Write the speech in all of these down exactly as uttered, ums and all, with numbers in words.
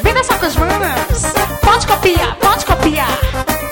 Vem dançar com as manas. Pode copiar, pode copiar.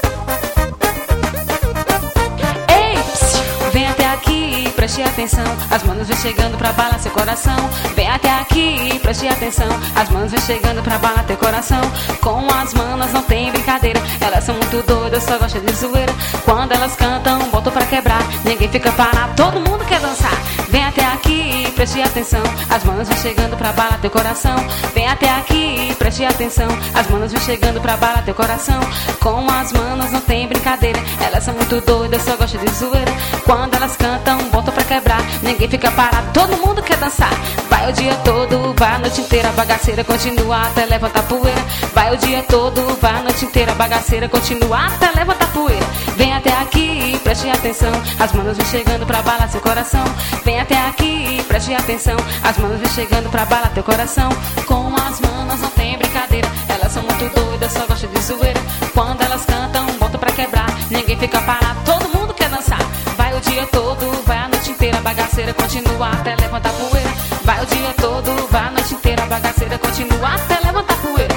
Ei, psiu, vem até aqui, preste atenção. As manos vem chegando pra balar seu coração. Vem até aqui, preste atenção. As manos vem chegando pra balar teu coração. Com as manas não tem brincadeira. Elas são muito doidas, só gostam de zoeira. Quando elas cantam, botam pra quebrar. Ninguém fica parado, todo mundo quer dançar. Vem até aqui, preste atenção. As manos vem chegando pra balar teu coração. Vem até aqui, preste atenção. As manos vem chegando pra balar teu coração. Com as manas não tem brincadeira. Elas são muito doidas, só gostam de zoeira. Quando elas cantam, botam pra quebrar. Ninguém fica parado, todo mundo quer dançar. Vai o dia todo, vai a noite inteira. A bagaceira continua até levantar poeira. Vai o dia todo, vai a noite inteira. A bagaceira continua até levantar poeira. Vem até aqui, preste atenção. As manos vem chegando pra balar seu coração. Vem até aqui, preste atenção. As manos vem chegando pra balar teu coração. Com as manas não tem brincadeira. Elas são muito doidas, só gostam de zoeira. Quando elas cantam, botam pra quebrar. Ninguém fica parado, todo mundo quer dançar. Vai o dia todo, vai a noite inteira. A bagaceira continua até levantar poeira. Vai o dia todo, vai a noite inteira. A bagaceira continua até levantar poeira.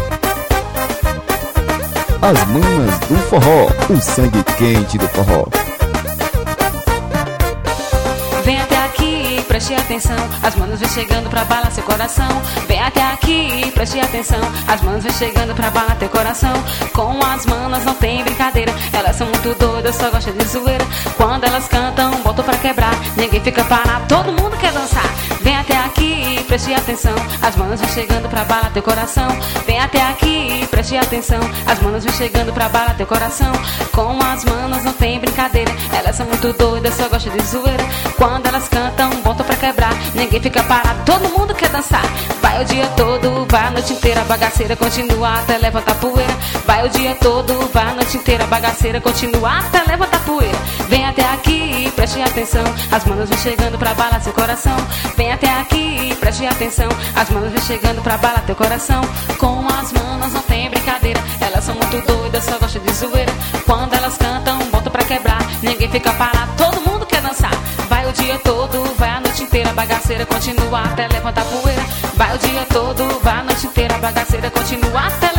As manas do forró, o sangue quente do forró. Vem até aqui, preste atenção. As manos vem chegando pra balar seu coração. Vem até aqui, preste atenção. As manos vem chegando pra balar teu coração. Com as manas não tem brincadeira. Elas são muito doidas, só gostam de zoeira. Quando elas cantam, botam pra quebrar. Ninguém fica parado, todo mundo quer dançar. Vem até aqui, preste atenção. As manos vem chegando pra balar teu coração. Vem até aqui, preste atenção. As manos vem chegando pra balar teu coração. Com as manas não tem brincadeira. Elas são muito doidas, só gostam de zoeira. Quando elas cantam, botam pra quebrar. Ninguém fica parado, todo mundo quer dançar. Vai o dia todo, vai a noite inteira. A bagaceira continua até levantar poeira. Vai o dia todo, vai a noite inteira. A bagaceira continua até levantar poeira. Vem até aqui, preste atenção. As manos vem chegando pra balar seu coração. Vem até aqui, preste atenção. As manos vem chegando pra balar teu coração. Com as manas não tem brincadeira. Elas são muito doidas, só gostam de zoeira. Quando elas cantam, botam pra quebrar. Ninguém fica parado, todo mundo quer dançar. Vai o dia todo, vai a noite inteira. A bagaceira continua até levantar poeira. Vai o dia todo, vai a noite inteira. A bagaceira continua até